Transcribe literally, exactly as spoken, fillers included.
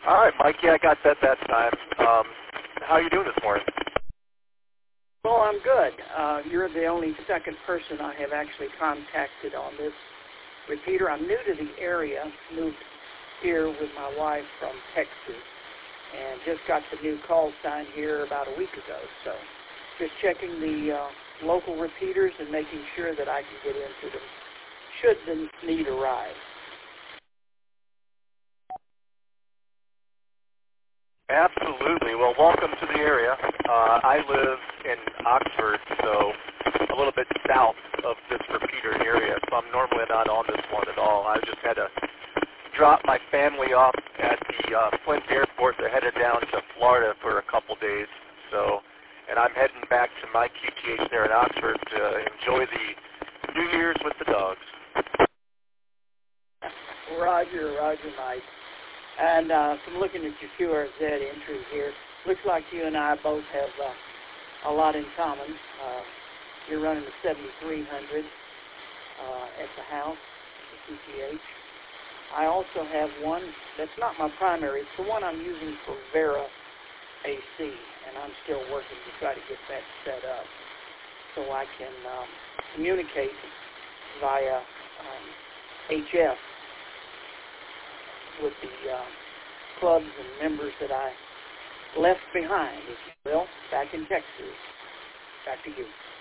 All right, Mikey, I got that that time. Um, how are you doing this morning? Well, I'm good. Uh, you're the only second person I have actually contacted on this repeater. I'm new to the area, moved here with my wife from Texas, and just got the new call sign here about a week ago. So just checking the uh, local repeaters and making sure that I can get into them should the need arise. Absolutely. Well, welcome to the area. Uh, I live in Oxford, so a little bit south of this repeater area, so I'm normally not on this one at all. I just had to drop my family off at the uh, Flint Airport. They're headed down to Florida for a couple days, so, and I'm heading back to my Q T H there in Oxford to enjoy the New Year's with the dogs. Roger, Roger, Mike. And uh, from looking at your Q R Z entry here, looks like you and I both have uh, a lot in common. Uh, you're running a seventy-three hundred uh, at the house, the Q T H. I also have one that's not my primary. It's the one I'm using for Vera A C, and I'm still working to try to get that set up so I can um, communicate via um, H F with the uh, clubs and members that I left behind, if you will, back in Texas. Back to you.